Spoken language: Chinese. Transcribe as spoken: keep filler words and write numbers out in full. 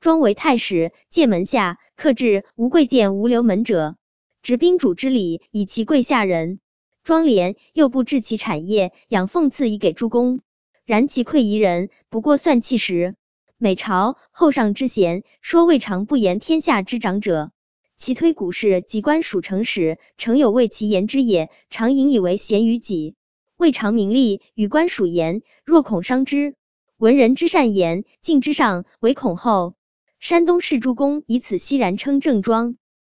庄为太史，界门下，克制无贵贱无留门者，执宾主之礼，以其贵下人。庄廉又不治其产业，养俸赐以给诸公。然其馈夷人，不过算器时。每朝后上之贤，说未尝不言天下之长者。其推古事及官属成史，诚有为其言之也，常引以为贤于己。未尝名利，与官属言，若恐伤之。文人之善言，敬之上，唯恐后。山东士诸公以此熙然称郑庄。